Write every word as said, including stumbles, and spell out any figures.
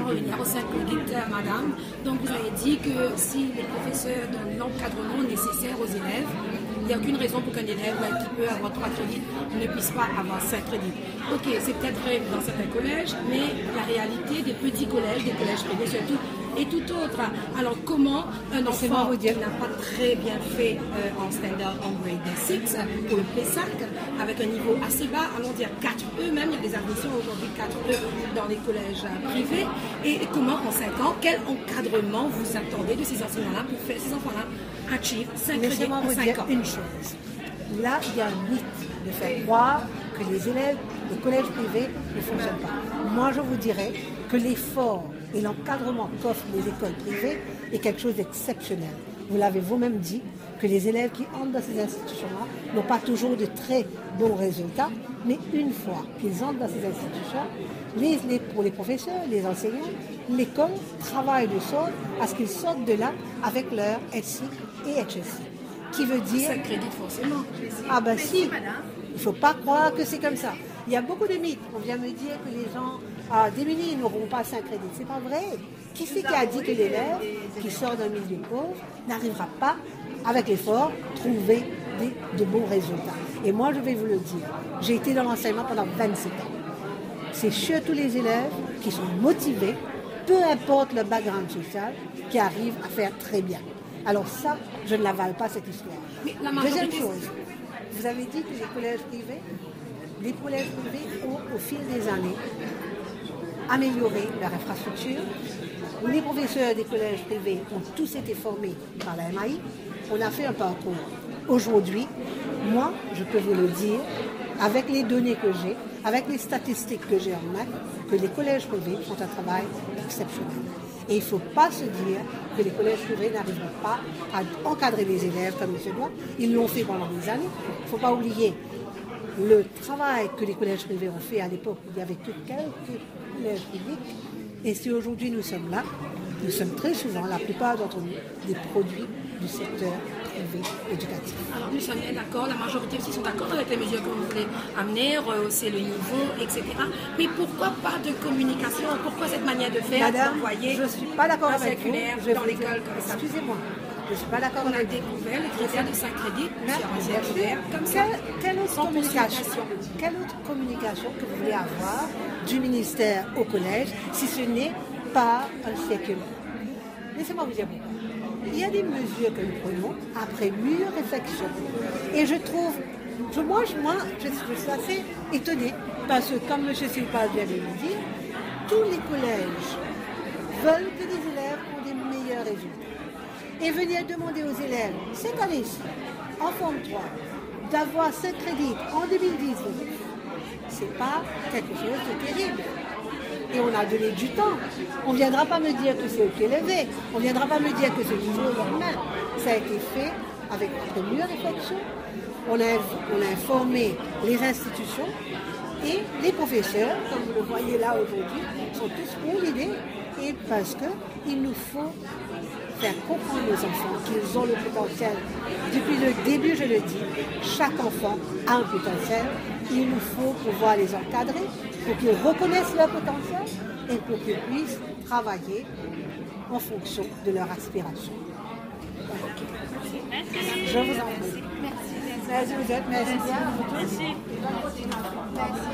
en revenir au cinq crédits, madame. Donc, vous avez dit que si les professeurs donnent l'encadrement nécessaire aux élèves, il n'y a aucune raison pour qu'un élève qui peut avoir trois crédits ne puisse pas avoir cinq crédits. Ok, c'est peut-être vrai dans certains collèges, mais la réalité des petits collèges, des collèges privés surtout, est tout autre. Alors comment un enfant qui n'a pas très bien fait euh, en standard en grade six pour le P cinq, avec un niveau assez bas, allons dire quatre E même, il y a des admissions aujourd'hui quatre E dans les collèges euh, privés, et, et comment en cinq ans, quel encadrement vous attendez de ces enseignants-là pour faire ces enfants-là achieve cinq crédits en cinq ans? Une chose, là il y a un mythe de faire croire que les élèves de collèges privés ne fonctionnent pas. Moi je vous dirais que l'effort et l'encadrement qu'offrent les écoles privées est quelque chose d'exceptionnel. Vous l'avez vous-même dit, que les élèves qui entrent dans ces institutions-là n'ont pas toujours de très bons résultats, mais une fois qu'ils entrent dans ces institutions, les, les, pour les professeurs, les enseignants, l'école travaille de sorte à ce qu'ils sortent de là avec leur S I et H S I. Qui veut dire... Ça crédit forcément. Ah ben si, il ne faut pas croire que c'est comme ça. Il y a beaucoup de mythes. On vient me dire que les gens ah, démunis n'auront pas cinq crédits. C'est pas vrai. Qui c'est qui a dit que l'élève qui sort d'un milieu pauvre n'arrivera pas, avec l'effort, trouver des, de bons résultats? Et moi, je vais vous le dire. J'ai été dans l'enseignement pendant vingt-sept ans. C'est surtout les élèves qui sont motivés, peu importe le background social, qui arrivent à faire très bien. Alors ça, je ne l'avale pas, cette histoire. Mais la majorité... Deuxième chose, vous avez dit que les collèges privés, les collèges privés ont, au fil des années, amélioré leur infrastructure. Les professeurs des collèges privés ont tous été formés par la M A I. On a fait un parcours. Aujourd'hui, moi, je peux vous le dire, avec les données que j'ai, avec les statistiques que j'ai en main, que les collèges privés font un travail exceptionnel. Et il ne faut pas se dire que les collèges privés n'arriveront pas à encadrer les élèves comme il se doit. Ils l'ont fait pendant des années. Il ne faut pas oublier le travail que les collèges privés ont fait à l'époque où il n'y avait que quelques collèges publics. Et si aujourd'hui nous sommes là, nous sommes très souvent, la plupart d'entre nous, des produits du secteur privé éducatif. Alors nous sommes bien d'accord, la majorité aussi sont d'accord avec les mesures que vous voulez amener, rehausser le niveau, et cetera. Mais pourquoi pas de communication? Pourquoi cette manière de faire? Madame, d'envoyer je ne suis pas d'accord un avec vous. circulaire Je dans l'école comme ça? Excusez-moi, je ne suis pas d'accord On a avec vous. découvert le critère de cinq crédits sur un circulaire comme ça. Quelle, quelle autre Sans communication, consultation. quelle autre communication que vous voulez avoir du ministère au collège si ce n'est pas un circulaire? Laissez-moi vous dire pourquoi. Il y a des mesures que nous prenons après mûre réflexion. Et je trouve, je, moi, je, moi je, je suis assez étonnée parce que, comme M. Silpal vient de le dire, tous les collèges veulent que les élèves ont des meilleurs résultats. Et venir demander aux élèves, cette année-ci, en Forme trois, d'avoir sept crédits en deux mille dix-neuf, c'est pas quelque chose de terrible. Et on a donné du temps. On ne viendra pas me dire que c'est au pied levé. On ne viendra pas me dire que c'est du jour au lendemain. Ça a été fait avec notre mûre réflexion. On a, on a informé les institutions et les professeurs, comme vous le voyez là aujourd'hui, sont tous pour l'idée. Et parce qu'il nous faut faire comprendre aux enfants qu'ils ont le potentiel. Depuis le début, je le dis, chaque enfant a un potentiel. Il nous faut pouvoir les encadrer pour qu'ils reconnaissent leur potentiel et pour qu'ils puissent travailler en fonction de leur aspiration. Je vous en prie. Merci. Merci. Merci. Merci.